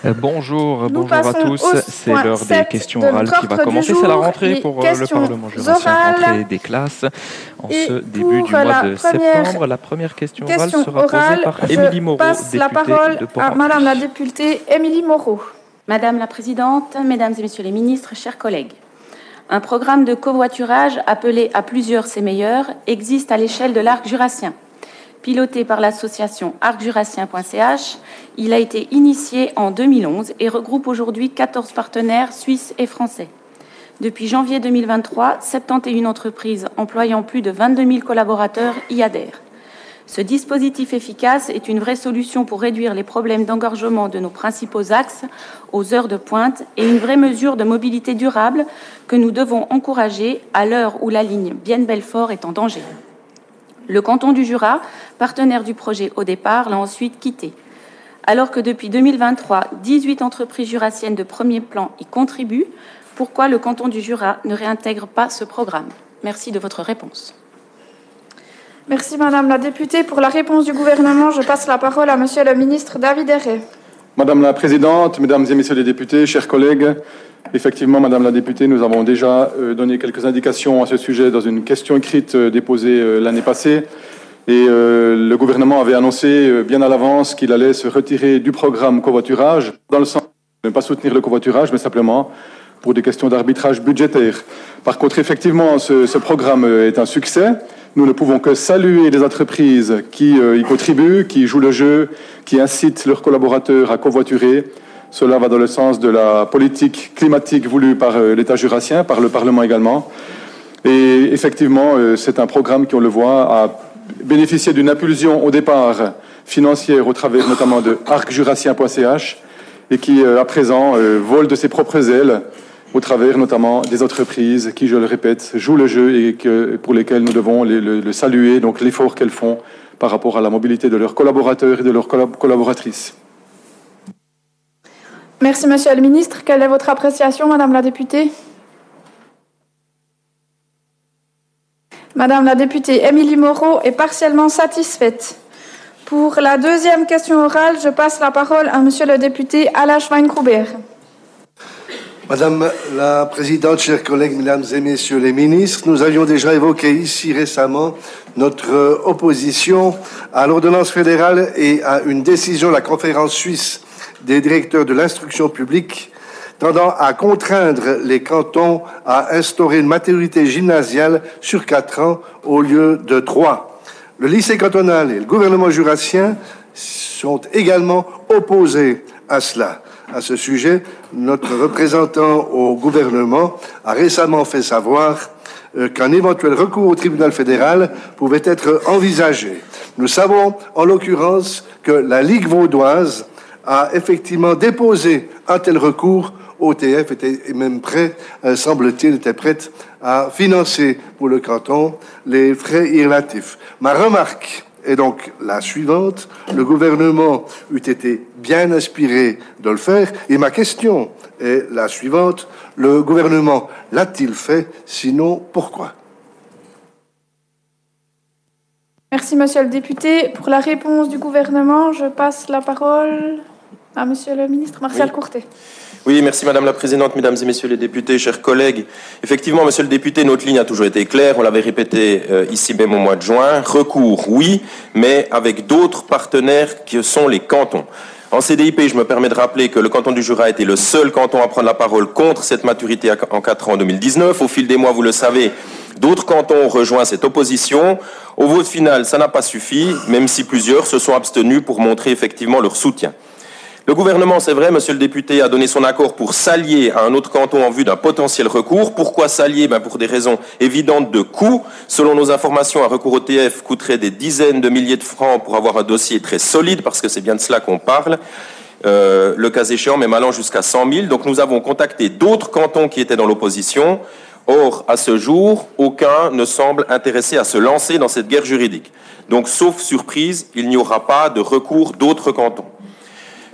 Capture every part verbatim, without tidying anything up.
Euh, bonjour, Nous bonjour à tous. C'est l'heure des questions orales qui va commencer. C'est la rentrée pour euh, le Parlement jurassien, rentrée des classes en Et ce début du mois de première septembre. La première question orale question sera orale, posée par je Émilie Moreau, passe la députée parole de à Port-en-Puy. Madame la députée Émilie Moreau. Madame la Présidente, Mesdames et Messieurs les ministres, chers collègues, un programme de covoiturage appelé à plusieurs c'est meilleur existe à l'échelle de l'arc jurassien. Piloté par l'association arc jurassien point c h, il a été initié en deux mille onze et regroupe aujourd'hui quatorze partenaires suisses et français. Depuis janvier deux mille vingt-trois, soixante et une entreprises employant plus de vingt-deux mille collaborateurs y adhèrent. Ce dispositif efficace est une vraie solution pour réduire les problèmes d'engorgement de nos principaux axes aux heures de pointe et une vraie mesure de mobilité durable que nous devons encourager à l'heure où la ligne Bienne-Belfort est en danger. Le canton du Jura, partenaire du projet au départ, l'a ensuite quitté. Alors que depuis deux mille vingt-trois, dix-huit entreprises jurassiennes de premier plan y contribuent, pourquoi le canton du Jura ne réintègre pas ce programme? Merci de votre réponse. Merci Madame la députée. Pour la réponse du gouvernement, je passe la parole à Monsieur le ministre David Herré. Madame la Présidente, Mesdames et Messieurs les députés, chers collègues, effectivement, Madame la députée, nous avons déjà euh, donné quelques indications à ce sujet dans une question écrite euh, déposée euh, l'année passée. Et euh, le gouvernement avait annoncé euh, bien à l'avance qu'il allait se retirer du programme covoiturage, dans le sens de ne pas soutenir le covoiturage, mais simplement pour des questions d'arbitrage budgétaire. Par contre, effectivement, ce, ce programme est un succès. Nous ne pouvons que saluer les entreprises qui euh, y contribuent, qui jouent le jeu, qui incitent leurs collaborateurs à covoiturer. Cela va dans le sens de la politique climatique voulue par euh, l'État jurassien, par le Parlement également. Et effectivement, euh, c'est un programme qui, on le voit, a bénéficié d'une impulsion au départ financière au travers notamment de arc jurassien point c h et qui, euh, à présent, euh, vole de ses propres ailes au travers notamment des entreprises qui, je le répète, jouent le jeu et que, pour lesquelles nous devons les, le, le saluer, donc l'effort qu'elles font par rapport à la mobilité de leurs collaborateurs et de leurs collab- collaboratrices. Merci Monsieur le ministre. Quelle est votre appréciation, Madame la députée? Madame la députée Émilie Moreau est partiellement satisfaite. Pour la deuxième question orale, je passe la parole à Monsieur le député Alain Schweingruber. Madame la Présidente, chers collègues, Mesdames et Messieurs les ministres, nous avions déjà évoqué ici récemment notre opposition à l'ordonnance fédérale et à une décision de la conférence suisse des directeurs de l'instruction publique tendant à contraindre les cantons à instaurer une maturité gymnasiale sur quatre ans au lieu de trois. Le lycée cantonal et le gouvernement jurassien sont également opposés à cela. À ce sujet, notre représentant au gouvernement a récemment fait savoir euh, qu'un éventuel recours au tribunal fédéral pouvait être envisagé. Nous savons, en l'occurrence, que la Ligue vaudoise a effectivement déposé un tel recours. O T F était même prêt, euh, semble-t-il, était prête à financer pour le canton les frais irrelatifs. Ma remarque est donc la suivante. Le gouvernement eût été bien inspiré de le faire. Et ma question est la suivante. Le gouvernement l'a-t-il fait? Sinon, pourquoi? Merci, Monsieur le député. Pour la réponse du gouvernement, je passe la parole à Monsieur le ministre Martial Oui. Courtet. Oui, merci Madame la Présidente, Mesdames et Messieurs les députés, chers collègues. Effectivement, Monsieur le député, notre ligne a toujours été claire, on l'avait répété euh, ici même au mois de juin. Recours, oui, mais avec d'autres partenaires que sont les cantons. En C D I P, je me permets de rappeler que le canton du Jura était le seul canton à prendre la parole contre cette maturité en quatre ans en deux mille dix-neuf. Au fil des mois, vous le savez, d'autres cantons ont rejoint cette opposition. Au vote final, ça n'a pas suffi, même si plusieurs se sont abstenus pour montrer effectivement leur soutien. Le gouvernement, c'est vrai, monsieur le député, a donné son accord pour s'allier à un autre canton en vue d'un potentiel recours. Pourquoi s'allier? Ben pour des raisons évidentes de coût. Selon nos informations, un recours au T F coûterait des dizaines de milliers de francs pour avoir un dossier très solide, parce que c'est bien de cela qu'on parle. Euh, le cas échéant, même allant jusqu'à cent mille. Donc nous avons contacté d'autres cantons qui étaient dans l'opposition. Or, à ce jour, aucun ne semble intéressé à se lancer dans cette guerre juridique. Donc, sauf surprise, il n'y aura pas de recours d'autres cantons.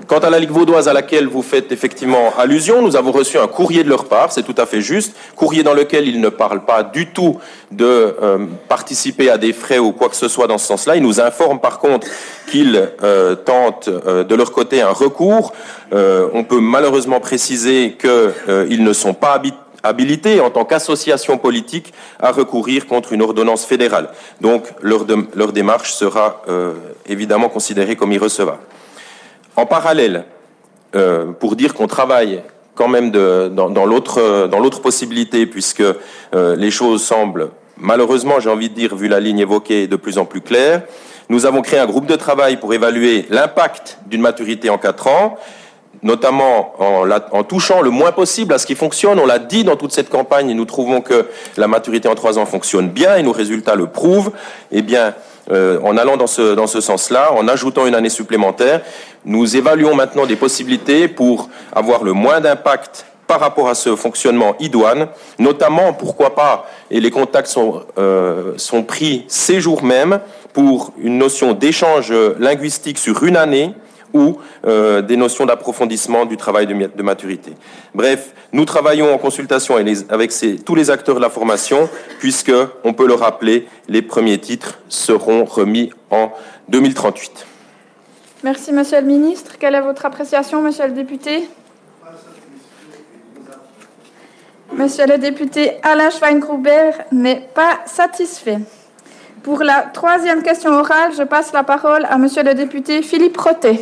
Quant à la Ligue vaudoise à laquelle vous faites effectivement allusion, nous avons reçu un courrier de leur part, c'est tout à fait juste, courrier dans lequel ils ne parlent pas du tout de euh, participer à des frais ou quoi que ce soit dans ce sens-là. Ils nous informent par contre qu'ils euh, tentent euh, de leur côté un recours. Euh, on peut malheureusement préciser qu'ils euh, ne sont pas habités habilités en tant qu'association politique à recourir contre une ordonnance fédérale. Donc leur, de, leur démarche sera euh, évidemment considérée comme irrecevable. En parallèle, euh, pour dire qu'on travaille quand même de, dans, dans l'autre dans l'autre possibilité, puisque euh, les choses semblent, malheureusement, j'ai envie de dire, vu la ligne évoquée, de plus en plus claires, nous avons créé un groupe de travail pour évaluer l'impact d'une maturité en quatre ans, notamment en, la, en touchant le moins possible à ce qui fonctionne. On l'a dit dans toute cette campagne et nous trouvons que la maturité en trois ans fonctionne bien et nos résultats le prouvent. Eh bien, euh, en allant dans ce, dans ce sens-là, en ajoutant une année supplémentaire, nous évaluons maintenant des possibilités pour avoir le moins d'impact par rapport à ce fonctionnement idoine, notamment, pourquoi pas, et les contacts sont, euh, sont pris ces jours même pour une notion d'échange linguistique sur une année, ou euh, des notions d'approfondissement du travail de, de maturité. Bref, nous travaillons en consultation avec, les, avec ces, tous les acteurs de la formation, puisque, on peut le rappeler, les premiers titres seront remis en deux mille trente-huit. Merci, Monsieur le Ministre. Quelle est votre appréciation, Monsieur le député? Monsieur le député Alain Schweingruber n'est pas satisfait. Pour la troisième question orale, je passe la parole à Monsieur le député Philippe Rotet.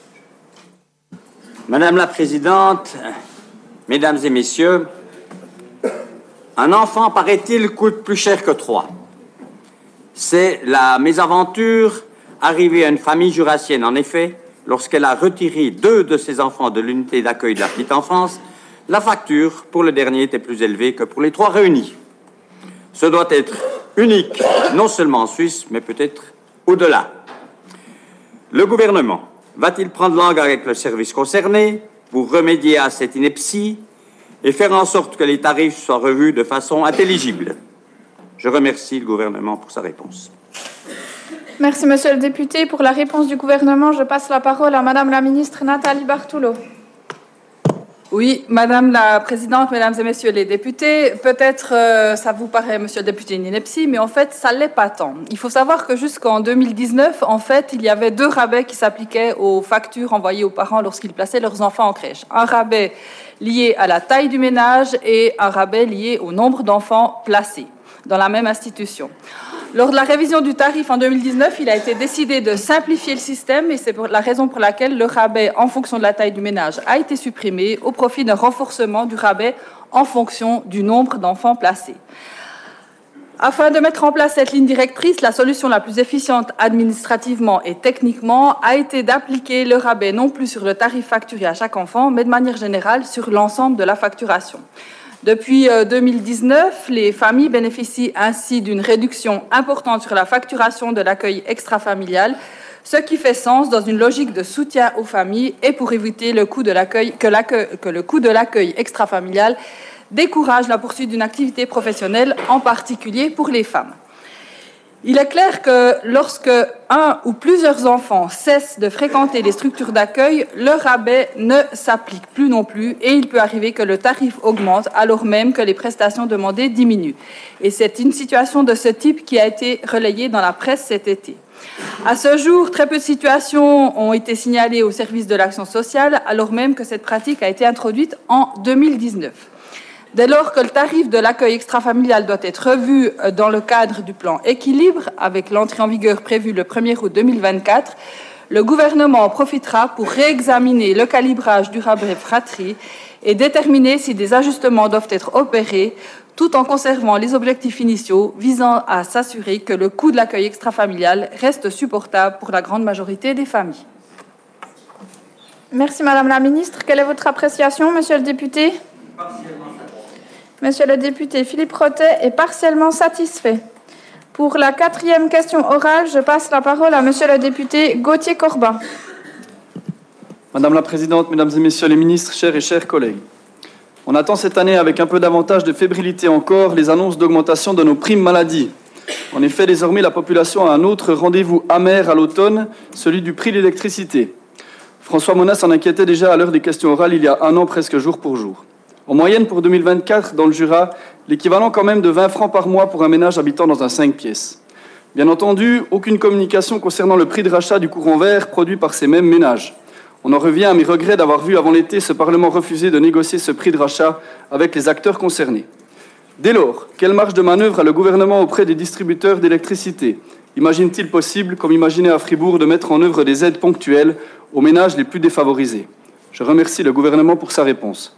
Madame la Présidente, Mesdames et Messieurs, un enfant, paraît-il, coûte plus cher que trois. C'est la mésaventure arrivée à une famille jurassienne, en effet, lorsqu'elle a retiré deux de ses enfants de l'unité d'accueil de la petite enfance, la facture pour le dernier était plus élevée que pour les trois réunis. Ce doit être unique, non seulement en Suisse, mais peut-être au-delà. Le gouvernement va-t-il prendre langue avec le service concerné pour remédier à cette ineptie et faire en sorte que les tarifs soient revus de façon intelligible? Je remercie le gouvernement pour sa réponse. Merci, Monsieur le député. Pour la réponse du gouvernement, je passe la parole à Madame la ministre Nathalie Bartoulot. Oui, Madame la Présidente, Mesdames et Messieurs les députés, peut-être euh, ça vous paraît, Monsieur le député, une ineptie, mais en fait, ça ne l'est pas tant. Il faut savoir que jusqu'en deux mille dix-neuf, en fait, il y avait deux rabais qui s'appliquaient aux factures envoyées aux parents lorsqu'ils plaçaient leurs enfants en crèche. Un rabais lié à la taille du ménage et un rabais lié au nombre d'enfants placés dans la même institution. Lors de la révision du tarif en deux mille dix-neuf, il a été décidé de simplifier le système et c'est pour la raison pour laquelle le rabais en fonction de la taille du ménage a été supprimé au profit d'un renforcement du rabais en fonction du nombre d'enfants placés. Afin de mettre en place cette ligne directrice, la solution la plus efficiente administrativement et techniquement a été d'appliquer le rabais non plus sur le tarif facturé à chaque enfant, mais de manière générale sur l'ensemble de la facturation. Depuis deux mille dix-neuf, les familles bénéficient ainsi d'une réduction importante sur la facturation de l'accueil extrafamilial, ce qui fait sens dans une logique de soutien aux familles et pour éviter le coût de l'accueil, que, l'accueil, que le coût de l'accueil extrafamilial décourage la poursuite d'une activité professionnelle, en particulier pour les femmes. Il est clair que lorsque un ou plusieurs enfants cessent de fréquenter les structures d'accueil, le rabais ne s'applique plus non plus et il peut arriver que le tarif augmente alors même que les prestations demandées diminuent. Et c'est une situation de ce type qui a été relayée dans la presse cet été. À ce jour, très peu de situations ont été signalées au service de l'action sociale alors même que cette pratique a été introduite en deux mille dix-neuf. Dès lors que le tarif de l'accueil extrafamilial doit être revu dans le cadre du plan équilibre, avec l'entrée en vigueur prévue le premier août deux mille vingt-quatre, le gouvernement en profitera pour réexaminer le calibrage du rabais fratrie et déterminer si des ajustements doivent être opérés, tout en conservant les objectifs initiaux visant à s'assurer que le coût de l'accueil extrafamilial reste supportable pour la grande majorité des familles. Merci Madame la Ministre. Quelle est votre appréciation, Monsieur le député ? Monsieur le député Philippe Rotet est partiellement satisfait. Pour la quatrième question orale, je passe la parole à Monsieur le député Gauthier Corbin. Madame la Présidente, Mesdames et Messieurs les ministres, chers et chers collègues, on attend cette année avec un peu davantage de fébrilité encore les annonces d'augmentation de nos primes maladie. En effet, désormais, la population a un autre rendez-vous amer à l'automne, celui du prix de l'électricité. François Monnat s'en inquiétait déjà à l'heure des questions orales il y a un an presque jour pour jour. En moyenne pour deux mille vingt-quatre, dans le Jura, l'équivalent quand même de vingt francs par mois pour un ménage habitant dans un cinq pièces. Bien entendu, aucune communication concernant le prix de rachat du courant vert produit par ces mêmes ménages. On en revient à mes regrets d'avoir vu avant l'été ce Parlement refuser de négocier ce prix de rachat avec les acteurs concernés. Dès lors, quelle marge de manœuvre a le gouvernement auprès des distributeurs d'électricité ? Imagine-t-il possible, comme imaginé à Fribourg, de mettre en œuvre des aides ponctuelles aux ménages les plus défavorisés ? Je remercie le gouvernement pour sa réponse.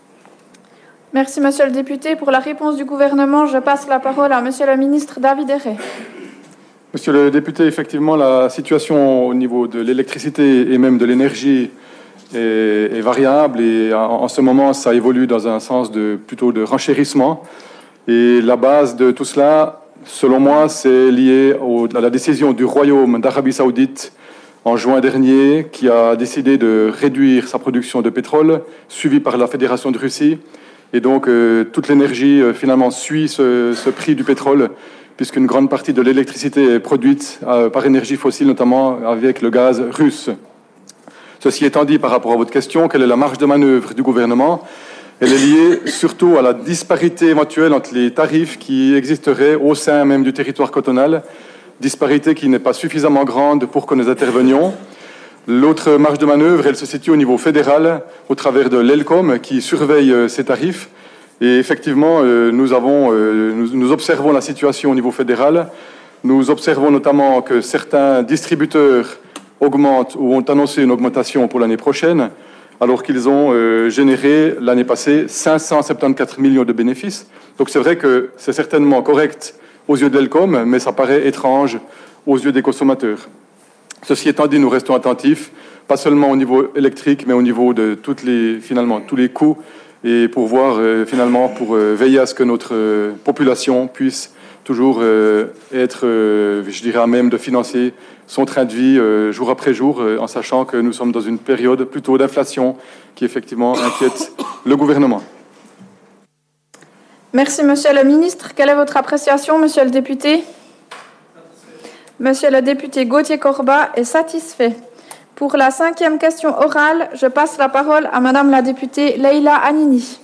Merci, monsieur le député. Pour la réponse du gouvernement, je passe la parole à monsieur le ministre David Herré. Monsieur le député, effectivement, la situation au niveau de l'électricité et même de l'énergie est, est variable et en, en ce moment, ça évolue dans un sens de, plutôt de renchérissement. Et la base de tout cela, selon moi, c'est lié au, à la décision du Royaume d'Arabie Saoudite en juin dernier, qui a décidé de réduire sa production de pétrole, suivie par la Fédération de Russie. Et donc, euh, toute l'énergie, euh, finalement, suit ce, ce prix du pétrole, puisqu'une grande partie de l'électricité est produite euh, par énergie fossile, notamment avec le gaz russe. Ceci étant dit, par rapport à votre question, quelle est la marge de manœuvre du gouvernement ? Elle est liée surtout à la disparité éventuelle entre les tarifs qui existeraient au sein même du territoire cantonal, disparité qui n'est pas suffisamment grande pour que nous intervenions. L'autre marge de manœuvre, elle se situe au niveau fédéral, au travers de l'ELCOM, qui surveille euh, ces tarifs. Et effectivement, euh, nous, avons, euh, nous, nous observons la situation au niveau fédéral. Nous observons notamment que certains distributeurs augmentent ou ont annoncé une augmentation pour l'année prochaine, alors qu'ils ont euh, généré l'année passée cinq cent soixante-quatorze millions de bénéfices. Donc c'est vrai que c'est certainement correct aux yeux de l'ELCOM, mais ça paraît étrange aux yeux des consommateurs. Ceci étant dit, nous restons attentifs, pas seulement au niveau électrique, mais au niveau de toutes les, finalement, tous les coûts, et pour voir, euh, finalement, pour euh, veiller à ce que notre euh, population puisse toujours euh, être, euh, je dirais, à même de financer son train de vie euh, jour après jour, euh, en sachant que nous sommes dans une période plutôt d'inflation qui, effectivement, inquiète le gouvernement. Merci, monsieur le ministre. Quelle est votre appréciation, monsieur le député ? Monsieur le député Gauthier Corbat est satisfait. Pour la cinquième question orale, je passe la parole à madame la députée Leïla Hanini.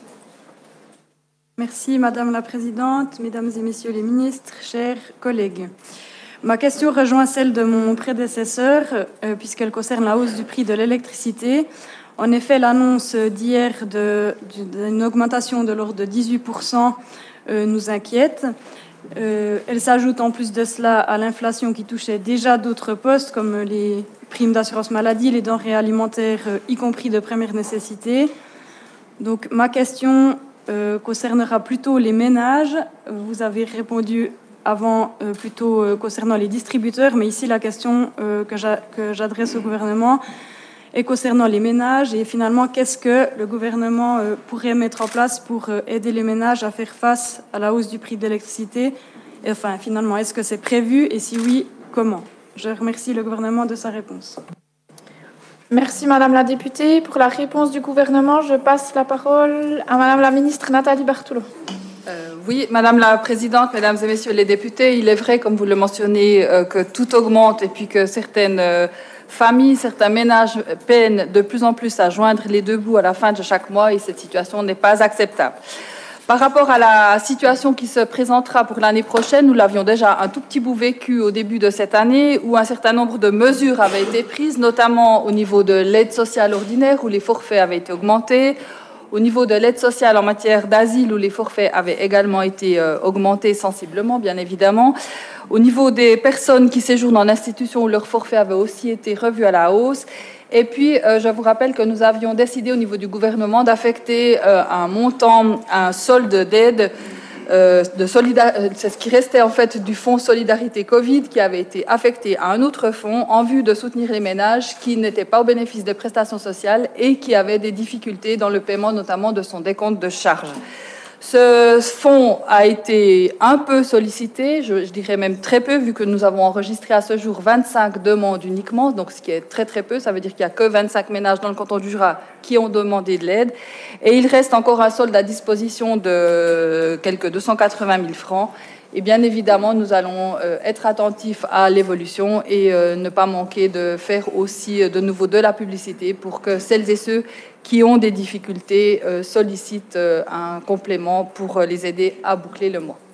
Merci madame la présidente, mesdames et messieurs les ministres, chers collègues. Ma question rejoint celle de mon prédécesseur euh, puisqu'elle concerne la hausse du prix de l'électricité. En effet, l'annonce d'hier de, d'une augmentation de l'ordre de dix-huit pour cent euh, nous inquiète. Euh, elle s'ajoute en plus de cela à l'inflation qui touchait déjà d'autres postes comme les primes d'assurance maladie, les denrées alimentaires, euh, y compris de première nécessité. Donc ma question euh, concernera plutôt les ménages. Vous avez répondu avant euh, plutôt euh, concernant les distributeurs, mais ici la question euh, que, j'a, que j'adresse au gouvernement est concernant les ménages et finalement qu'est-ce que le gouvernement euh, pourrait mettre en place pour euh, aider les ménages à faire face à la hausse du prix de l'électricité. Et enfin, finalement, est-ce que c'est prévu et si oui, comment ? Je remercie le gouvernement de sa réponse. Merci madame la députée. Pour la réponse du gouvernement, je passe la parole à madame la ministre Nathalie Berthelot. Euh, oui, madame la présidente, mesdames et messieurs les députés, il est vrai, comme vous le mentionnez, euh, que tout augmente et puis que certaines euh, familles, certains ménages peinent de plus en plus à joindre les deux bouts à la fin de chaque mois et cette situation n'est pas acceptable. Par rapport à la situation qui se présentera pour l'année prochaine, nous l'avions déjà un tout petit bout vécu au début de cette année où un certain nombre de mesures avaient été prises, notamment au niveau de l'aide sociale ordinaire où les forfaits avaient été augmentés, au niveau de l'aide sociale en matière d'asile où les forfaits avaient également été euh, augmentés sensiblement, bien évidemment. Au niveau des personnes qui séjournent en institution où leur forfait avait aussi été revu à la hausse. Et puis, euh, je vous rappelle que nous avions décidé au niveau du gouvernement d'affecter euh, un montant, un solde d'aide, euh, de solidar- c'est ce qui restait en fait du fonds Solidarité Covid qui avait été affecté à un autre fonds en vue de soutenir les ménages qui n'étaient pas au bénéfice des prestations sociales et qui avaient des difficultés dans le paiement notamment de son décompte de charges. Ce fonds a été un peu sollicité, je, je dirais même très peu, vu que nous avons enregistré à ce jour vingt-cinq demandes uniquement, donc ce qui est très très peu, ça veut dire qu'il n'y a que vingt-cinq ménages dans le canton du Jura qui ont demandé de l'aide. Et il reste encore un solde à disposition de quelques deux cent quatre-vingt mille francs Et bien évidemment, nous allons euh, être attentifs à l'évolution et euh, ne pas manquer de faire aussi euh, de nouveau de la publicité pour que celles et ceux qui ont des difficultés euh, sollicitent euh, un complément pour euh, les aider à boucler le mois.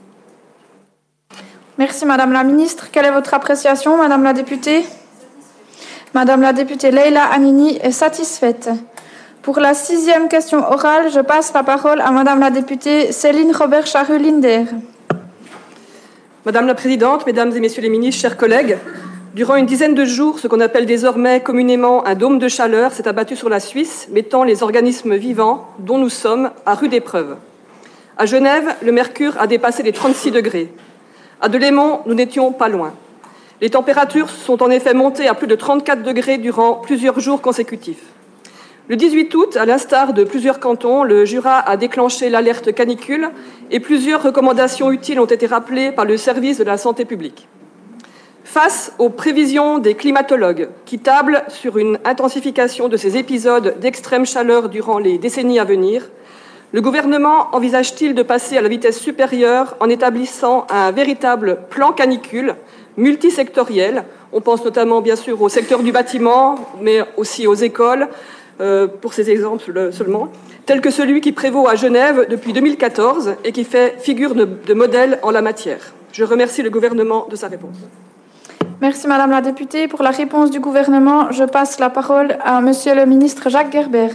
Merci Madame la Ministre. Quelle est votre appréciation, Madame la députée? Madame la députée Leila Hanini est satisfaite. Pour la sixième question orale, je passe la parole à Madame la députée Céline Robert-Charru-Linder. Madame la Présidente, Mesdames et Messieurs les ministres, chers collègues, durant une dizaine de jours, ce qu'on appelle désormais communément un dôme de chaleur s'est abattu sur la Suisse, mettant les organismes vivants, dont nous sommes, à rude épreuve. À Genève, le mercure a dépassé les trente-six degrés. À Delémont, nous n'étions pas loin. Les températures sont en effet montées à plus de trente-quatre degrés durant plusieurs jours consécutifs. Le dix-huit août, à l'instar de plusieurs cantons, le Jura a déclenché l'alerte canicule et plusieurs recommandations utiles ont été rappelées par le service de la santé publique. Face aux prévisions des climatologues qui tablent sur une intensification de ces épisodes d'extrême chaleur durant les décennies à venir, le gouvernement envisage-t-il de passer à la vitesse supérieure en établissant un véritable plan canicule multisectoriel? On pense notamment bien sûr au secteur du bâtiment, mais aussi aux écoles, euh, pour ces exemples seulement, tel que celui qui prévaut à Genève depuis deux mille quatorze et qui fait figure de, de modèle en la matière. Je remercie le gouvernement de sa réponse. Merci Madame la députée. Pour la réponse du gouvernement, je passe la parole à Monsieur le ministre Jacques Gerber.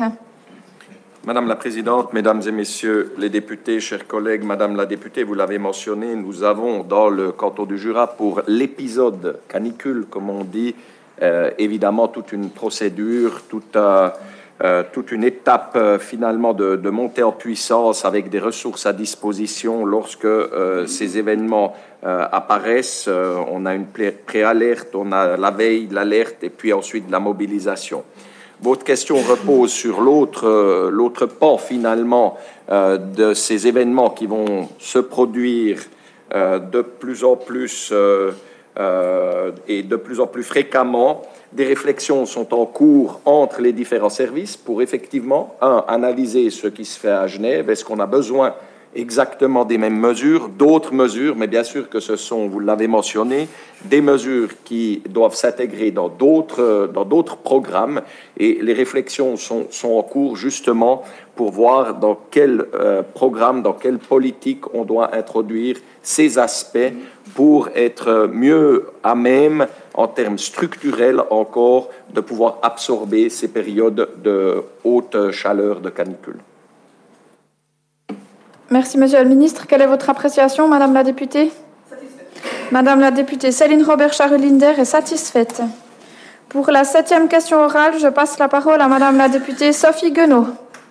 Madame la Présidente, Mesdames et Messieurs les députés, chers collègues, Madame la députée, vous l'avez mentionné, nous avons dans le canton du Jura, pour l'épisode canicule, comme on dit, euh, évidemment toute une procédure, toute, euh, euh, toute une étape euh, finalement de, de montée en puissance avec des ressources à disposition lorsque euh, ces événements euh, apparaissent. Euh, on a une préalerte, on a la veille, l'alerte et puis ensuite la mobilisation. Votre question repose sur l'autre, euh, l'autre pan, finalement, euh, de ces événements qui vont se produire euh, de plus en plus euh, euh, et de plus en plus fréquemment. Des réflexions sont en cours entre les différents services pour effectivement, un, analyser ce qui se fait à Genève. Est-ce qu'on a besoin exactement des mêmes mesures, d'autres mesures, mais bien sûr que ce sont, vous l'avez mentionné, des mesures qui doivent s'intégrer dans d'autres, dans d'autres programmes, et les réflexions sont, sont en cours justement pour voir dans quel euh, programme, dans quelle politique on doit introduire ces aspects pour être mieux à même, en termes structurels encore, de pouvoir absorber ces périodes de haute chaleur, de canicule. Merci, Monsieur le ministre. Quelle est votre appréciation, Madame la députée? Satisfaite. Madame la députée Céline Robert-Charru-Linder est satisfaite. Pour la septième question orale, je passe la parole à Madame la députée Sophie Guenaud.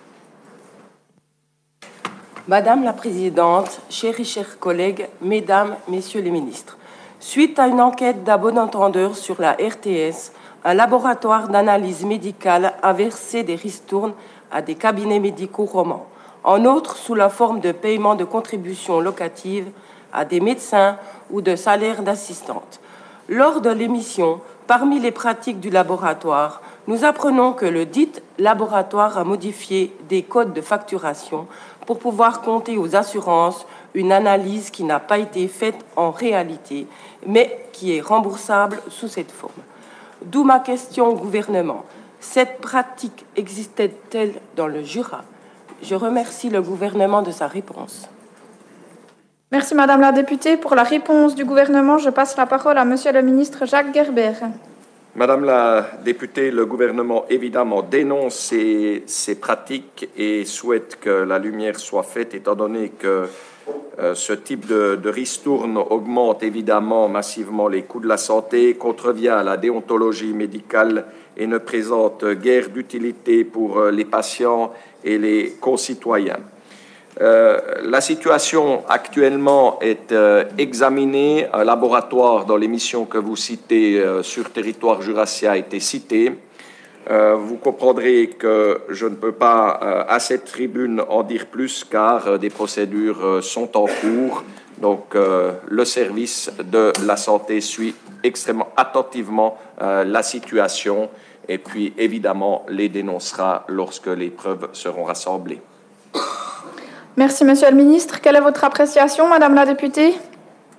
Madame la Présidente, chers et chers collègues, Mesdames, Messieurs les ministres, suite à une enquête d'un bon entendeur sur la R T S, un laboratoire d'analyse médicale a versé des ristournes à des cabinets médicaux romans. En outre, sous la forme de paiement de contributions locatives à des médecins ou de salaires d'assistantes. Lors de l'émission, parmi les pratiques du laboratoire, nous apprenons que le dit laboratoire a modifié des codes de facturation pour pouvoir compter aux assurances une analyse qui n'a pas été faite en réalité, mais qui est remboursable sous cette forme. D'où ma question au gouvernement. Cette pratique existait-elle dans le Jura ? Je remercie le gouvernement de sa réponse. Merci Madame la députée. Pour la réponse du gouvernement, je passe la parole à Monsieur le ministre Jacques Gerber. Madame la députée, le gouvernement évidemment dénonce ces, ces pratiques et souhaite que la lumière soit faite, étant donné que euh, ce type de, de ristourne augmente évidemment massivement les coûts de la santé, contrevient à la déontologie médicale et ne présente guère d'utilité pour les patients et les concitoyens. Euh, la situation actuellement est euh, examinée. Un laboratoire dans l'émission que vous citez euh, sur territoire jurassien a été cité. Euh, vous comprendrez que je ne peux pas euh, à cette tribune en dire plus car euh, des procédures euh, sont en cours. Donc euh, le service de la santé suit extrêmement attentivement euh, la situation et puis évidemment les dénoncera lorsque les preuves seront rassemblées. Merci, Monsieur le ministre. Quelle est votre appréciation, Madame la députée?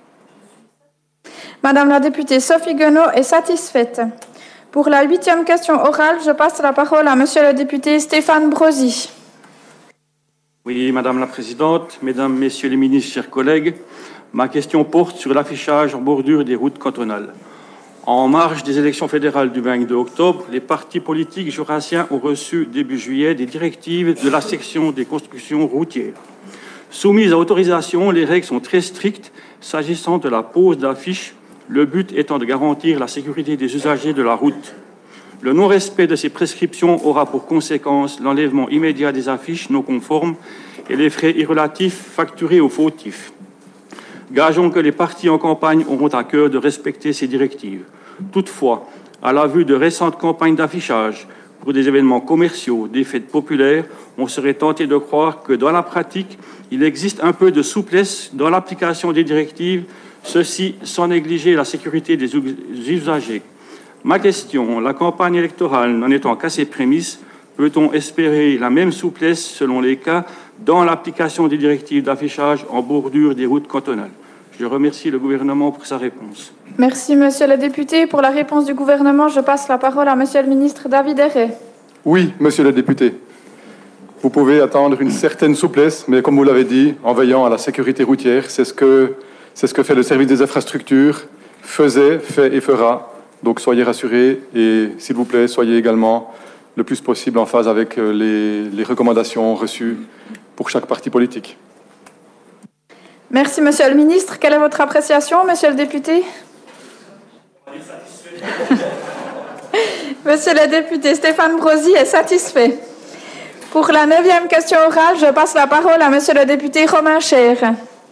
Madame la députée Sophie Guenaud est satisfaite. Pour la huitième question orale, je passe la parole à Monsieur le député Stéphane Brosy. Oui, Madame la Présidente, Mesdames, Messieurs les ministres, chers collègues, ma question porte sur l'affichage en bordure des routes cantonales. En marge des élections fédérales du vingt-deux octobre, les partis politiques jurassiens ont reçu début juillet des directives de la section des constructions routières. Soumises à autorisation, les règles sont très strictes s'agissant de la pose d'affiches, le but étant de garantir la sécurité des usagers de la route. Le non-respect de ces prescriptions aura pour conséquence l'enlèvement immédiat des affiches non conformes et les frais irrelatifs facturés aux fautifs. Gageons que les partis en campagne auront à cœur de respecter ces directives. Toutefois, à la vue de récentes campagnes d'affichage pour des événements commerciaux, des fêtes populaires, on serait tenté de croire que dans la pratique, il existe un peu de souplesse dans l'application des directives, ceci sans négliger la sécurité des usagers. Ma question, la campagne électorale n'en étant qu'à ses prémices, peut-on espérer la même souplesse selon les cas dans l'application des directives d'affichage en bordure des routes cantonales? Je remercie le gouvernement pour sa réponse. Merci, Monsieur le député. Pour la réponse du gouvernement, je passe la parole à Monsieur le ministre David Herré. Oui, Monsieur le député. Vous pouvez attendre une certaine souplesse, mais comme vous l'avez dit, en veillant à la sécurité routière, c'est ce que, c'est ce que fait le service des infrastructures, faisait, fait et fera. Donc soyez rassurés et, s'il vous plaît, soyez également le plus possible en phase avec les, les recommandations reçues pour chaque parti politique. Merci, Monsieur le ministre. Quelle est votre appréciation, Monsieur le député? Monsieur le député Stéphane Brosy est satisfait. Pour la neuvième question orale, je passe la parole à Monsieur le député Romain Cher.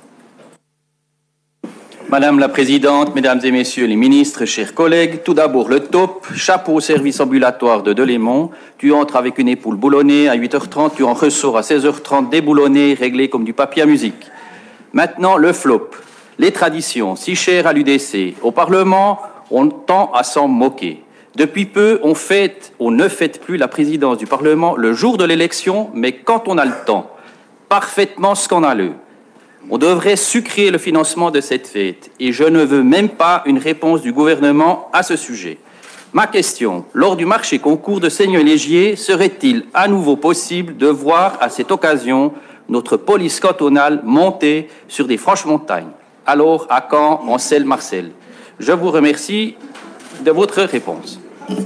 Madame la Présidente, Mesdames et Messieurs les ministres, chers collègues, tout d'abord le top, chapeau au service ambulatoire de Delémont. Tu entres avec une épaule boulonnée à huit heures trente, tu en ressors à seize heures trente déboulonné, réglé comme du papier à musique. Maintenant, le flop, les traditions, si chères à l'U D C. Au Parlement, on tend à s'en moquer. Depuis peu, on, fête, on ne fête plus la présidence du Parlement le jour de l'élection, mais quand on a le temps. Parfaitement scandaleux. On devrait sucrer le financement de cette fête et je ne veux même pas une réponse du gouvernement à ce sujet. Ma question, lors du marché concours de Seigneur-Légier, serait-il à nouveau possible de voir à cette occasion notre police cantonale monter sur des franches montagnes? Alors, à quand Ancel-Marcel? Je vous remercie de votre réponse.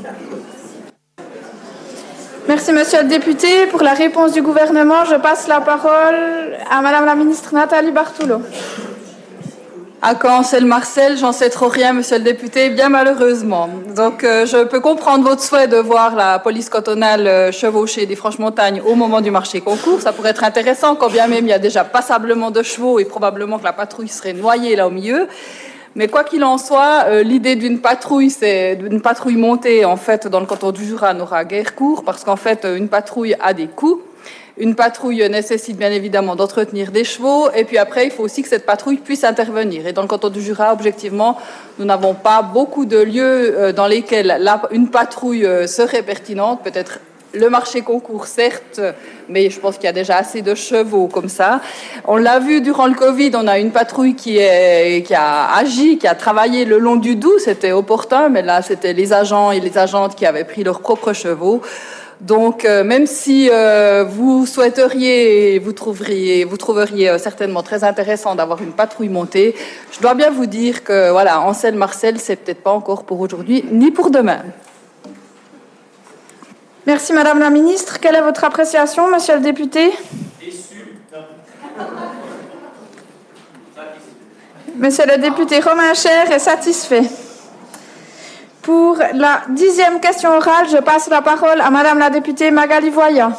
Merci, Monsieur le député. Pour la réponse du gouvernement, je passe la parole à Madame la ministre Nathalie Bartoulot. À quand Ancel-Marcel, j'en sais trop rien, Monsieur le député, bien malheureusement. Donc, euh, je peux comprendre votre souhait de voir la police cantonale euh, chevaucher des franches montagnes au moment du marché concours. Ça pourrait être intéressant, quand bien même il y a déjà passablement de chevaux et probablement que la patrouille serait noyée là au milieu. Mais quoi qu'il en soit, euh, l'idée d'une patrouille, c'est d'une patrouille montée, en fait, dans le canton du Jura n'aura guère cours, parce qu'en fait, une patrouille a des coûts. Une patrouille nécessite bien évidemment d'entretenir des chevaux, et puis après, il faut aussi que cette patrouille puisse intervenir. Et dans le canton du Jura, objectivement, nous n'avons pas beaucoup de lieux dans lesquels la, une patrouille serait pertinente, peut-être le marché concours, certes, mais je pense qu'il y a déjà assez de chevaux comme ça. On l'a vu durant le Covid, on a une patrouille qui, est, qui a agi, qui a travaillé le long du Doubs, c'était opportun, mais là, c'était les agents et les agentes qui avaient pris leurs propres chevaux. Donc, euh, même si euh, vous souhaiteriez, vous trouveriez, vous trouveriez euh, certainement très intéressant d'avoir une patrouille montée, je dois bien vous dire que, voilà, Ancel-Marcel, c'est peut-être pas encore pour aujourd'hui, ni pour demain. Merci, Madame la Ministre. Quelle est votre appréciation, Monsieur le député? Monsieur le député Romain Cher est satisfait. Pour la dixième question orale, je passe la parole à Madame la députée Magali Voya.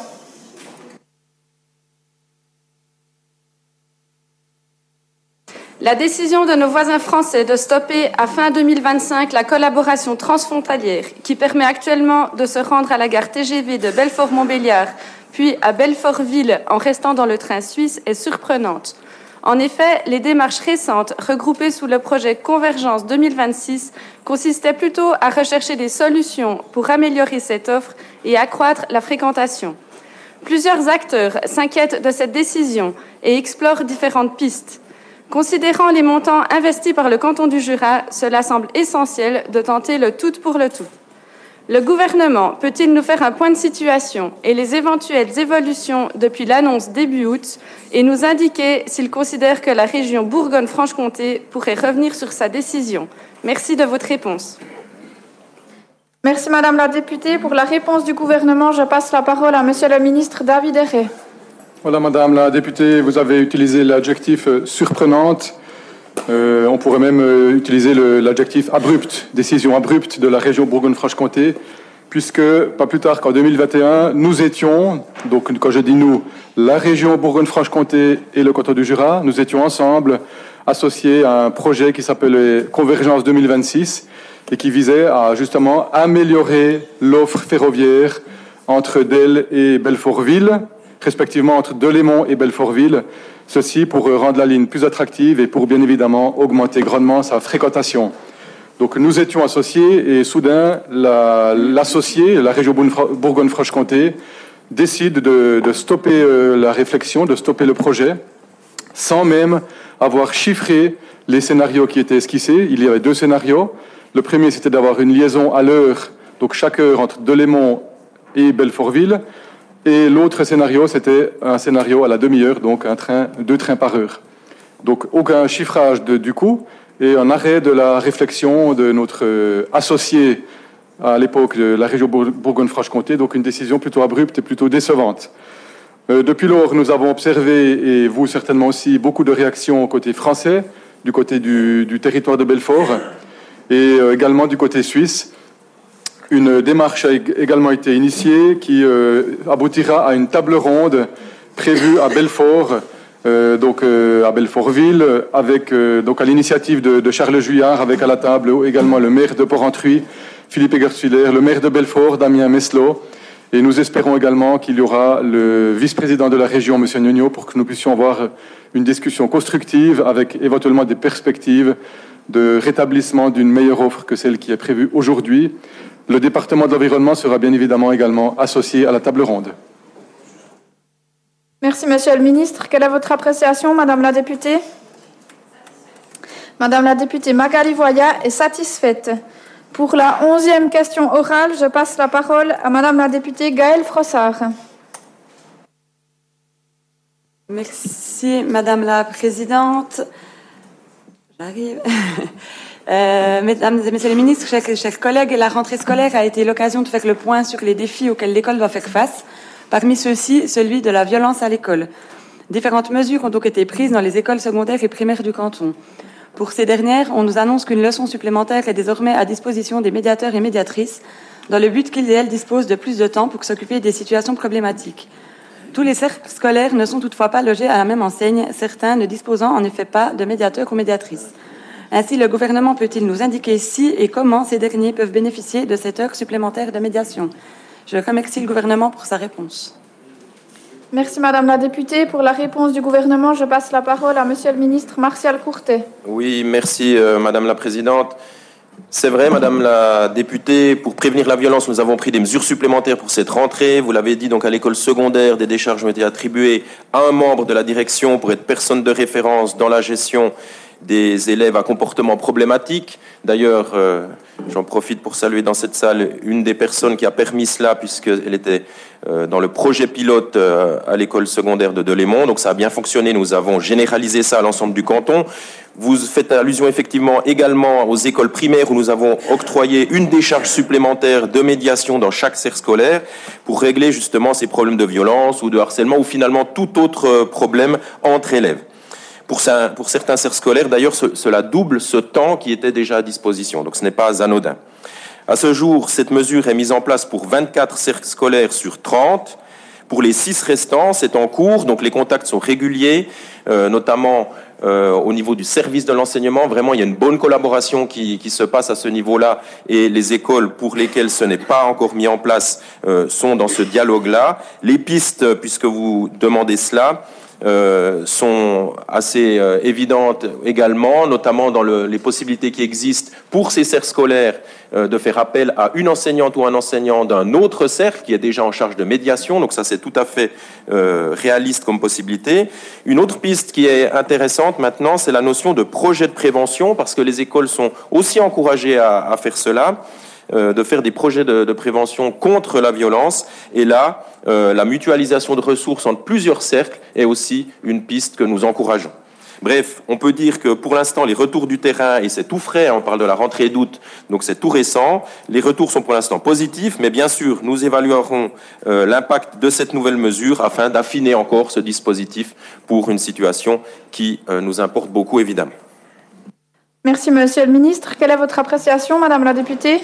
La décision de nos voisins français de stopper à fin deux mille vingt-cinq la collaboration transfrontalière qui permet actuellement de se rendre à la gare T G V de Belfort-Montbéliard puis à Belfortville en restant dans le train suisse est surprenante. En effet, les démarches récentes regroupées sous le projet Convergence deux mille vingt-six consistaient plutôt à rechercher des solutions pour améliorer cette offre et accroître la fréquentation. Plusieurs acteurs s'inquiètent de cette décision et explorent différentes pistes. Considérant les montants investis par le canton du Jura, cela semble essentiel de tenter le tout pour le tout. Le gouvernement peut-il nous faire un point de situation et les éventuelles évolutions depuis l'annonce début août et nous indiquer s'il considère que la région Bourgogne-Franche-Comté pourrait revenir sur sa décision? Merci de votre réponse. Merci Madame la députée. Pour la réponse du gouvernement, je passe la parole à Monsieur le ministre David Herré. Voilà Madame la députée, vous avez utilisé l'adjectif euh, surprenante. Euh, on pourrait même euh, utiliser l'adjectif abrupt, décision abrupte de la région Bourgogne-Franche-Comté, puisque pas plus tard qu'en deux mille vingt et un, nous étions, donc quand je dis nous, la région Bourgogne-Franche-Comté et le canton du Jura, nous étions ensemble associés à un projet qui s'appelait Convergence deux mille vingt-six et qui visait à justement améliorer l'offre ferroviaire entre Delle et Belfortville, respectivement entre Delémont et Belfortville, ceci pour rendre la ligne plus attractive et pour bien évidemment augmenter grandement sa fréquentation. Donc nous étions associés et soudain l'associé, la, la région Bourgogne-Franche-Comté, décide de, de stopper euh, la réflexion, de stopper le projet, sans même avoir chiffré les scénarios qui étaient esquissés. Il y avait deux scénarios. Le premier, c'était d'avoir une liaison à l'heure, donc chaque heure entre Delémont et Belfortville. Et l'autre scénario, c'était un scénario à la demi-heure, donc un train, deux trains par heure. Donc aucun chiffrage de, du coût et un arrêt de la réflexion de notre euh, associé à l'époque de la région Bourgogne-Franche-Comté, donc une décision plutôt abrupte et plutôt décevante. Euh, depuis lors, nous avons observé, et vous certainement aussi, beaucoup de réactions côté français, du côté du, du territoire de Belfort, et euh, également du côté suisse. Une démarche a également été initiée qui euh, aboutira à une table ronde prévue à Belfort, euh, donc euh, à Belfortville, avec euh, donc à l'initiative de, de Charles Juillard, avec à la table également le maire de Porrentruy, Philippe Egerswiller, le maire de Belfort, Damien Meslot, et nous espérons également qu'il y aura le vice-président de la région, M. Nuno, pour que nous puissions avoir une discussion constructive avec éventuellement des perspectives de rétablissement d'une meilleure offre que celle qui est prévue aujourd'hui. Le département de l'environnement sera bien évidemment également associé à la table ronde. Merci, Monsieur le ministre. Quelle est votre appréciation, Madame la députée? Madame la députée Magali Voya est satisfaite. Pour la onzième question orale, je passe la parole à Madame la députée Gaëlle Frossard. Merci, Madame la Présidente. J'arrive. Euh, mesdames et messieurs les ministres, chers, chers collègues, la rentrée scolaire a été l'occasion de faire le point sur les défis auxquels l'école doit faire face. Parmi ceux-ci, celui de la violence à l'école. Différentes mesures ont donc été prises dans les écoles secondaires et primaires du canton. Pour ces dernières, on nous annonce qu'une leçon supplémentaire est désormais à disposition des médiateurs et médiatrices, dans le but qu'ils et elles disposent de plus de temps pour s'occuper des situations problématiques. Tous les cercles scolaires ne sont toutefois pas logés à la même enseigne, certains ne disposant en effet pas de médiateurs ou médiatrices. Ainsi, le gouvernement peut-il nous indiquer si et comment ces derniers peuvent bénéficier de cette heure supplémentaire de médiation? Je remercie le gouvernement pour sa réponse. Merci Madame la députée. Pour la réponse du gouvernement, je passe la parole à Monsieur le ministre Martial Courtet. Oui, merci euh, Madame la Présidente. C'est vrai, Madame la députée, pour prévenir la violence, nous avons pris des mesures supplémentaires pour cette rentrée. Vous l'avez dit, donc à l'école secondaire, des décharges ont été attribuées à un membre de la direction pour être personne de référence dans la gestion des élèves à comportement problématique. D'ailleurs, euh, j'en profite pour saluer dans cette salle une des personnes qui a permis cela, puisqu'elle était euh, dans le projet pilote euh, à l'école secondaire de Delémont. Donc ça a bien fonctionné, nous avons généralisé ça à l'ensemble du canton. Vous faites allusion effectivement également aux écoles primaires où nous avons octroyé une décharge supplémentaire de médiation dans chaque cercle scolaire pour régler justement ces problèmes de violence ou de harcèlement ou finalement tout autre problème entre élèves. Pour, ça, pour certains cercles scolaires, d'ailleurs, ce, cela double ce temps qui était déjà à disposition. Donc ce n'est pas anodin. À ce jour, cette mesure est mise en place pour vingt-quatre cercles scolaires sur trente. Pour les six restants, c'est en cours. Donc les contacts sont réguliers, euh, notamment euh, au niveau du service de l'enseignement. Vraiment, il y a une bonne collaboration qui, qui se passe à ce niveau-là. Et les écoles pour lesquelles ce n'est pas encore mis en place euh, sont dans ce dialogue-là. Les pistes, puisque vous demandez cela, euh, sont assez euh, évidentes également, notamment dans le, les possibilités qui existent pour ces cercles scolaires euh, de faire appel à une enseignante ou un enseignant d'un autre cercle qui est déjà en charge de médiation. Donc ça, c'est tout à fait euh, réaliste comme possibilité. Une autre piste qui est intéressante maintenant, c'est la notion de projet de prévention, parce que les écoles sont aussi encouragées à, à faire cela, euh, de faire des projets de, de prévention contre la violence. Et là, euh, la mutualisation de ressources entre plusieurs cercles est aussi une piste que nous encourageons. Bref, on peut dire que pour l'instant, les retours du terrain, et c'est tout frais, on parle de la rentrée d'août, donc c'est tout récent, les retours sont pour l'instant positifs, mais bien sûr, nous évaluerons euh, l'impact de cette nouvelle mesure afin d'affiner encore ce dispositif pour une situation qui euh, nous importe beaucoup, évidemment. Merci, Monsieur le Ministre. Quelle est votre appréciation, Madame la députée?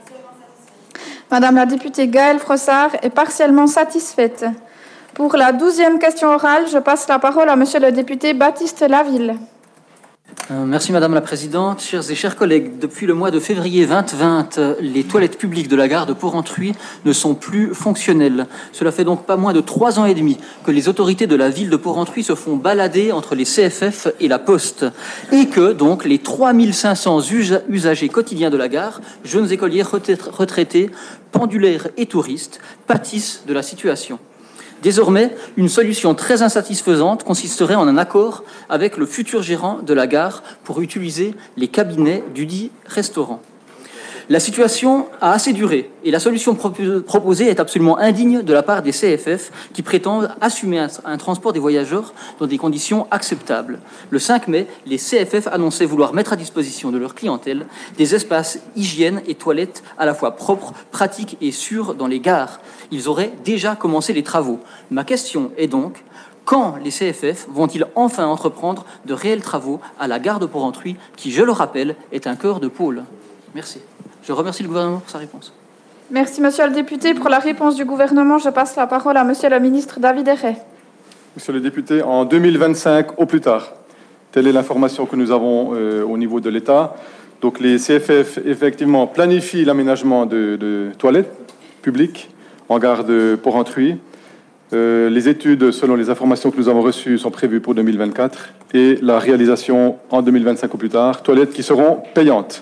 Madame la députée Gaëlle Frossard est partiellement satisfaite. Pour la douzième question orale, je passe la parole à Monsieur le député Baptiste Laville. Euh, merci Madame la Présidente. Chers et chers collègues, depuis le mois de février deux mille vingt, les toilettes publiques de la gare de Porrentruy ne sont plus fonctionnelles. Cela fait donc pas moins de trois ans et demi que les autorités de la ville de Porrentruy se font balader entre les C F F et la Poste, et que donc les trois mille cinq cents usagers quotidiens de la gare, jeunes écoliers retraités, pendulaires et touristes, pâtissent de la situation. Désormais, une solution très insatisfaisante consisterait en un accord avec le futur gérant de la gare pour utiliser les cabinets du dit restaurant. La situation a assez duré et la solution proposée est absolument indigne de la part des C F F qui prétendent assumer un, un transport des voyageurs dans des conditions acceptables. Le cinq mai, les C F F annonçaient vouloir mettre à disposition de leur clientèle des espaces hygiène et toilettes à la fois propres, pratiques et sûrs dans les gares. Ils auraient déjà commencé les travaux. Ma question est donc: quand les C F F vont-ils enfin entreprendre de réels travaux à la gare de Porrentruy, qui, je le rappelle, est un cœur de pôle? Merci. Je remercie le gouvernement pour sa réponse. Merci, Monsieur le député. Pour la réponse du gouvernement, je passe la parole à Monsieur le ministre David Herret. Monsieur le député, en deux mille vingt-cinq au plus tard, telle est l'information que nous avons euh, au niveau de l'État. Donc les C F F, effectivement, planifient l'aménagement de, de toilettes publiques en gare de Porrentruy. Euh, les études, selon les informations que nous avons reçues, sont prévues pour deux mille vingt-quatre et la réalisation en deux mille vingt-cinq au plus tard, toilettes qui seront payantes.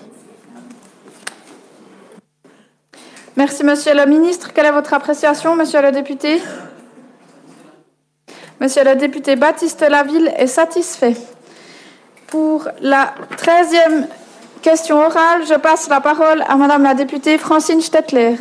Merci, Monsieur le ministre. Quelle est votre appréciation, Monsieur le député? Monsieur le député Baptiste Laville est satisfait. Pour la treizième question orale, je passe la parole à Madame la députée Francine Stettler.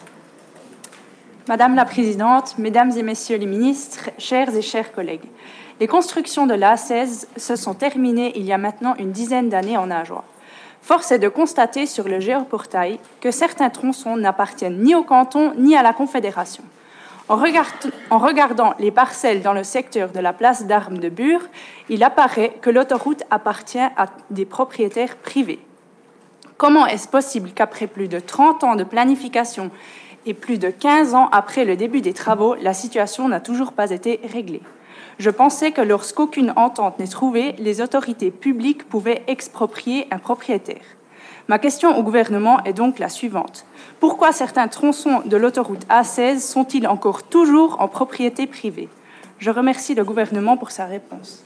Madame la Présidente, Mesdames et Messieurs les ministres, chers et chers collègues, les constructions de l'A seize se sont terminées il y a maintenant une dizaine d'années en Ajoie. Force est de constater sur le géoportail que certains tronçons n'appartiennent ni au canton ni à la Confédération. En, regard, en regardant les parcelles dans le secteur de la place d'Armes de Bure, il apparaît que l'autoroute appartient à des propriétaires privés. Comment est-ce possible qu'après plus de trente ans de planification et plus de quinze ans après le début des travaux, la situation n'a toujours pas été réglée? Je pensais que lorsqu'aucune entente n'est trouvée, les autorités publiques pouvaient exproprier un propriétaire. Ma question au gouvernement est donc la suivante. Pourquoi certains tronçons de l'autoroute A seize sont-ils encore toujours en propriété privée? Je remercie le gouvernement pour sa réponse.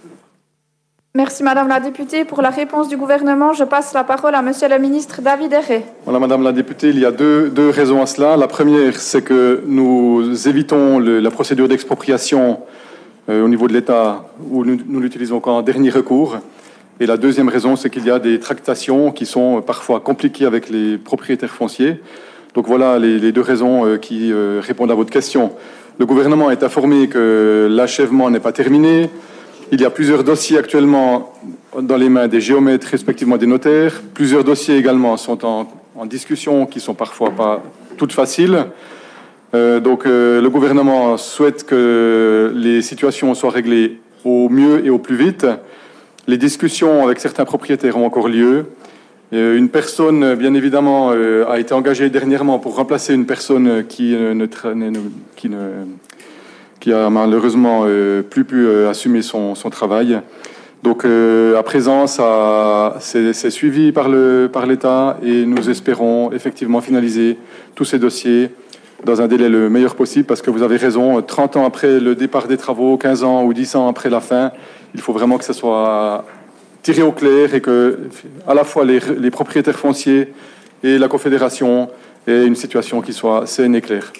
Merci Madame la députée. Pour la réponse du gouvernement, je passe la parole à Monsieur le ministre David Herret. Voilà, Madame la députée, il y a deux, deux raisons à cela. La première, c'est que nous évitons le, la procédure d'expropriation euh, au niveau de l'État, où nous, nous l'utilisons qu'en dernier recours. Et la deuxième raison, c'est qu'il y a des tractations qui sont parfois compliquées avec les propriétaires fonciers. Donc voilà les, les deux raisons euh, qui euh, répondent à votre question. Le gouvernement est informé que l'achèvement n'est pas terminé. Il y a plusieurs dossiers actuellement dans les mains des géomètres, respectivement des notaires. Plusieurs dossiers également sont en, en discussion, qui sont parfois pas toutes faciles. Euh, donc euh, le gouvernement souhaite que les situations soient réglées au mieux et au plus vite. Les discussions avec certains propriétaires ont encore lieu. Euh, une personne, bien évidemment, euh, a été engagée dernièrement pour remplacer une personne qui ne, ne, qui ne qui a malheureusement euh, plus pu euh, assumer son, son travail. Donc euh, à présent, ça, c'est, c'est suivi par, le, par l'État et nous espérons effectivement finaliser tous ces dossiers dans un délai le meilleur possible, parce que vous avez raison, trente ans après le départ des travaux, quinze ans ou dix ans après la fin, il faut vraiment que ce soit tiré au clair et que à la fois les, les propriétaires fonciers et la Confédération aient une situation qui soit saine et claire.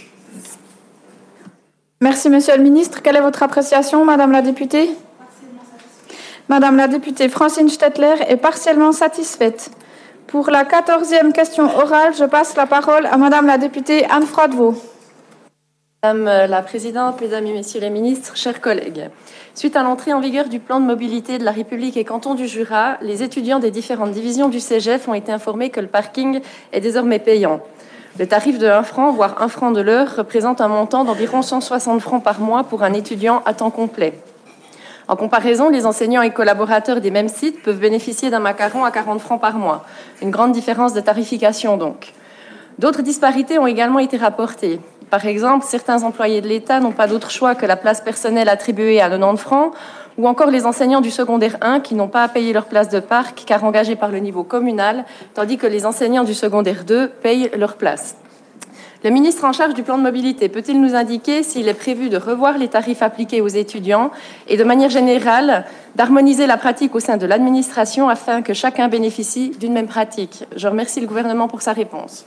Merci, Monsieur le Ministre. Quelle est votre appréciation, Madame la députée? Madame la députée Francine Stettler est partiellement satisfaite. Pour la quatorzième question orale, je passe la parole à Madame la députée Anne Froidevaux. Madame la Présidente, Mesdames et Messieurs les ministres, chers collègues, suite à l'entrée en vigueur du plan de mobilité de la République et canton du Jura, les étudiants des différentes divisions du C G F ont été informés que le parking est désormais payant. Le tarif de un franc, voire un franc de l'heure, représente un montant d'environ cent soixante francs par mois pour un étudiant à temps complet. En comparaison, les enseignants et collaborateurs des mêmes sites peuvent bénéficier d'un macaron à quarante francs par mois. Une grande différence de tarification donc. D'autres disparités ont également été rapportées. Par exemple, certains employés de l'État n'ont pas d'autre choix que la place personnelle attribuée à quatre-vingt-dix francs, ou encore les enseignants du secondaire un qui n'ont pas à payer leur place de parc car engagés par le niveau communal, tandis que les enseignants du secondaire deux payent leur place. Le ministre en charge du plan de mobilité peut-il nous indiquer s'il est prévu de revoir les tarifs appliqués aux étudiants et de manière générale d'harmoniser la pratique au sein de l'administration afin que chacun bénéficie d'une même pratique? Je remercie le gouvernement pour sa réponse.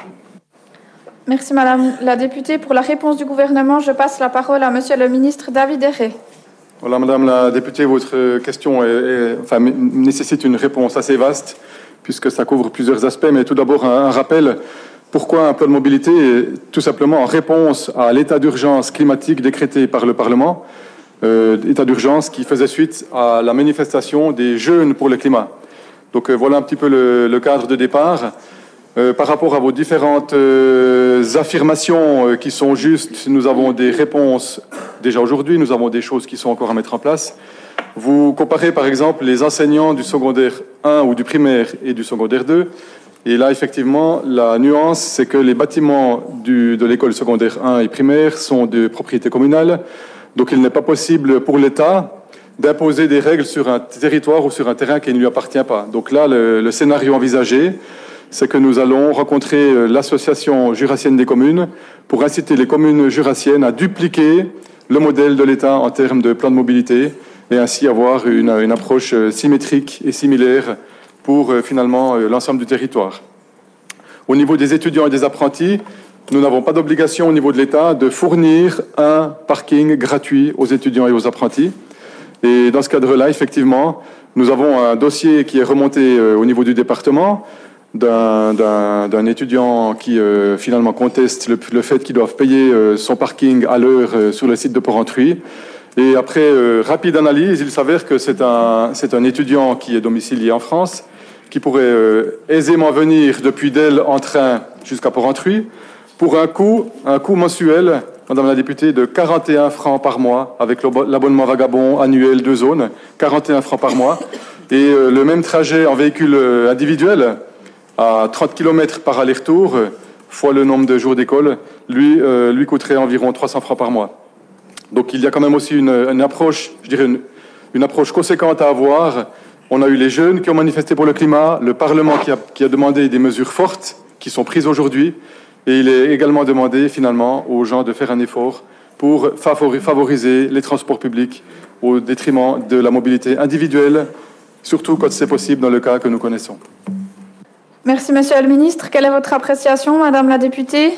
Merci Madame la députée. Pour la réponse du gouvernement, je passe la parole à Monsieur le ministre David Herré. Voilà, Madame la députée, votre question est, est, enfin, nécessite une réponse assez vaste puisque ça couvre plusieurs aspects, mais tout d'abord un, un rappel. Pourquoi un plan de mobilité? Tout simplement en réponse à l'état d'urgence climatique décrété par le Parlement, euh, état d'urgence qui faisait suite à la manifestation des jeunes pour le climat. Donc euh, voilà un petit peu le, le cadre de départ. Euh, par rapport à vos différentes euh, affirmations euh, qui sont justes, nous avons des réponses déjà aujourd'hui, nous avons des choses qui sont encore à mettre en place. Vous comparez par exemple les enseignants du secondaire un ou du primaire et du secondaire deux. Et là, effectivement, la nuance, c'est que les bâtiments du, de l'école secondaire un et primaire sont de propriété communale. Donc, il n'est pas possible pour l'État d'imposer des règles sur un territoire ou sur un terrain qui ne lui appartient pas. Donc là, le, le scénario envisagé, c'est que nous allons rencontrer l'association jurassienne des communes pour inciter les communes jurassiennes à dupliquer le modèle de l'État en termes de plan de mobilité et ainsi avoir une, une approche symétrique et similaire pour euh, finalement euh, l'ensemble du territoire. Au niveau des étudiants et des apprentis, nous n'avons pas d'obligation au niveau de l'État de fournir un parking gratuit aux étudiants et aux apprentis. Et dans ce cadre-là, effectivement, nous avons un dossier qui est remonté euh, au niveau du département d'un, d'un, d'un étudiant qui euh, finalement conteste le, le fait qu'il doive payer euh, son parking à l'heure euh, sur le site de Port-Rentruy. Et après euh, rapide analyse, il s'avère que c'est un, c'est un étudiant qui est domicilié en France, qui pourrait euh, aisément venir depuis Delle en train jusqu'à Port-Rentruy pour un coût, un coût mensuel, Madame la députée, de quarante et un francs par mois avec l'abonnement vagabond annuel de zone, quarante et un francs par mois. Et euh, le même trajet en véhicule euh, individuel à trente kilomètres par aller-retour, euh, fois le nombre de jours d'école, lui, euh, lui coûterait environ trois cents francs par mois. Donc il y a quand même aussi une, une approche, je dirais une, une approche conséquente à avoir. On a eu les jeunes qui ont manifesté pour le climat, le Parlement qui a, qui a demandé des mesures fortes qui sont prises aujourd'hui, et il est également demandé finalement aux gens de faire un effort pour favoriser les transports publics au détriment de la mobilité individuelle, surtout quand c'est possible dans le cas que nous connaissons. Merci Monsieur le Ministre. Quelle est votre appréciation, Madame la députée?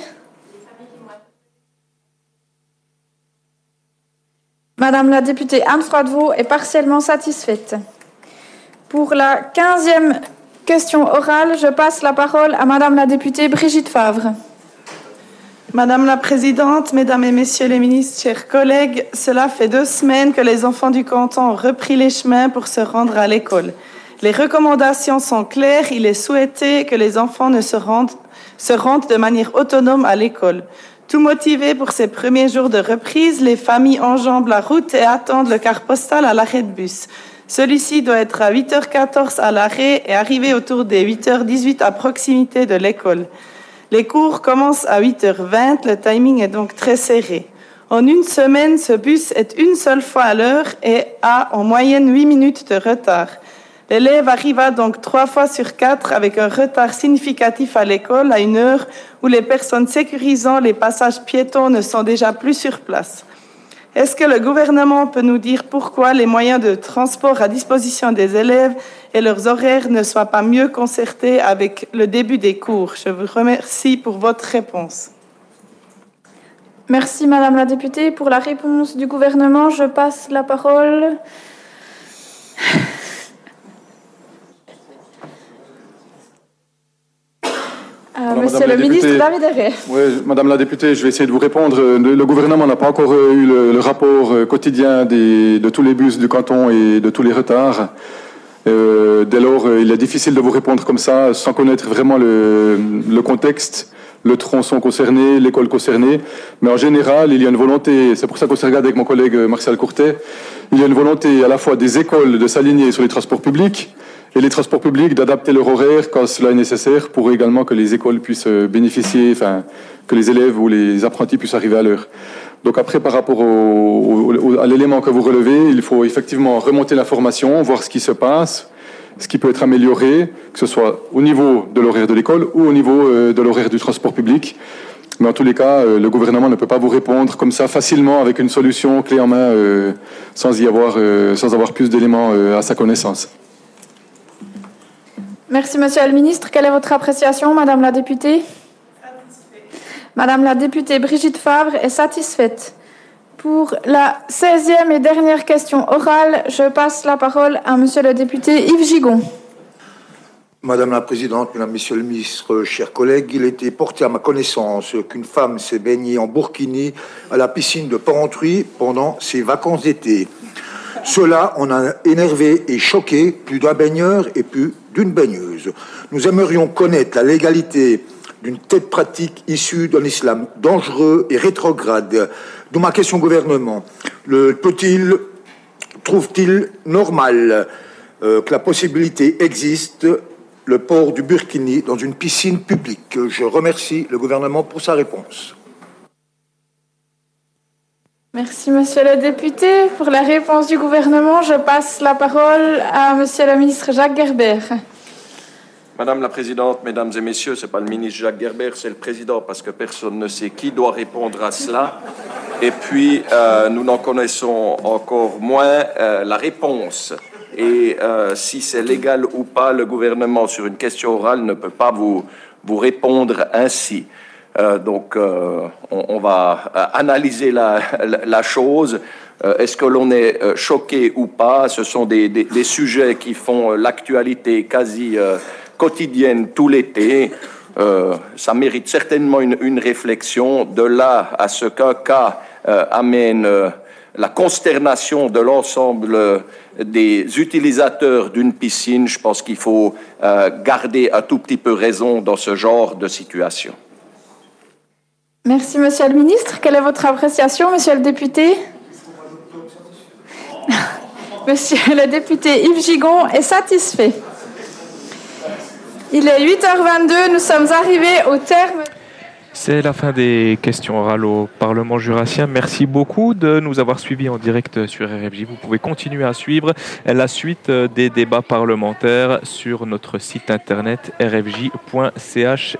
Madame la députée Anne Froidevaux est partiellement satisfaite. Pour la quinzième question orale, je passe la parole à Madame la députée Brigitte Favre. Madame la Présidente, Mesdames et Messieurs les ministres, chers collègues, cela fait deux semaines que les enfants du canton ont repris les chemins pour se rendre à l'école. Les recommandations sont claires, il est souhaité que les enfants ne se rendent, se rendent de manière autonome à l'école. Tout motivés pour ces premiers jours de reprise, les familles enjambent la route et attendent le car postal à l'arrêt de bus. Celui-ci doit être à huit heures quatorze à l'arrêt et arriver autour des huit heures dix-huit à proximité de l'école. Les cours commencent à huit heures vingt, le timing est donc très serré. En une semaine, ce bus est une seule fois à l'heure et a en moyenne huit minutes de retard. L'élève arriva donc trois fois sur quatre avec un retard significatif à l'école à une heure où les personnes sécurisant les passages piétons ne sont déjà plus sur place. Est-ce que le gouvernement peut nous dire pourquoi les moyens de transport à disposition des élèves et leurs horaires ne soient pas mieux concertés avec le début des cours? Je vous remercie pour votre réponse. Merci Madame la députée. Pour la réponse du gouvernement, je passe la parole à Monsieur le ministre David Herré. Oui, Madame la députée, je vais essayer de vous répondre. Le, le gouvernement n'a pas encore eu le, le rapport quotidien des, de tous les bus du canton et de tous les retards. Euh, dès lors, il est difficile de vous répondre comme ça, sans connaître vraiment le, le contexte, le tronçon concerné, l'école concernée. Mais en général, il y a une volonté, c'est pour ça qu'on s'est regardé avec mon collègue Martial Courtet, il y a une volonté à la fois des écoles de s'aligner sur les transports publics et les transports publics d'adapter leur horaire quand cela est nécessaire pour également que les écoles puissent bénéficier, enfin, que les élèves ou les apprentis puissent arriver à l'heure. Donc après, par rapport au, au, à l'élément que vous relevez, il faut effectivement remonter l'information, voir ce qui se passe, ce qui peut être amélioré, que ce soit au niveau de l'horaire de l'école ou au niveau euh, de l'horaire du transport public. Mais en tous les cas, euh, le gouvernement ne peut pas vous répondre comme ça facilement avec une solution clé en main euh, sans y avoir, euh, sans avoir plus d'éléments euh, à sa connaissance. Merci, Monsieur le ministre. Quelle est votre appréciation, Madame la députée? Madame la députée Brigitte Favre est satisfaite. Pour la seizième et dernière question orale, je passe la parole à Monsieur le député Yves Gigon. Madame la Présidente, Mesdames, Messieurs les ministres, chers collègues, il était porté à ma connaissance qu'une femme s'est baignée en burkini à la piscine de Porrentruy pendant ses vacances d'été. Cela en a énervé et choqué plus d'un baigneur et plus d'une baigneuse. Nous aimerions connaître la légalité d'une telle pratique issue d'un islam dangereux et rétrograde. D'où ma question au gouvernement. Le peut-il, trouve-t-il normal euh, que la possibilité existe, le port du burkini dans une piscine publique? Je remercie le gouvernement pour sa réponse. Merci, Monsieur le député. Pour la réponse du gouvernement, je passe la parole à Monsieur le ministre Jacques Gerber. Madame la Présidente, Mesdames et Messieurs, ce n'est pas le ministre Jacques Gerber, c'est le Président, parce que personne ne sait qui doit répondre à cela. Et puis, euh, nous n'en connaissons encore moins euh, la réponse. Et euh, si c'est légal ou pas, le gouvernement, sur une question orale, ne peut pas vous, vous répondre ainsi. Euh, donc, euh, on, on va euh, analyser la, la, la chose. Euh, est-ce que l'on est euh, choqué ou pas? Ce sont des, des, des sujets qui font euh, l'actualité quasi euh, quotidienne tout l'été. Euh, ça mérite certainement une, une réflexion. De là à ce qu'un cas euh, amène euh, la consternation de l'ensemble euh, des utilisateurs d'une piscine, je pense qu'il faut euh, garder un tout petit peu raison dans ce genre de situation. Merci, Monsieur le ministre. Quelle est votre appréciation, Monsieur le député? Monsieur le député Yves Gigon est satisfait. Il est huit heures vingt-deux, nous sommes arrivés au terme. C'est la fin des questions orales au Parlement jurassien. Merci beaucoup de nous avoir suivis en direct sur R F J. Vous pouvez continuer à suivre la suite des débats parlementaires sur notre site internet r f j point c h.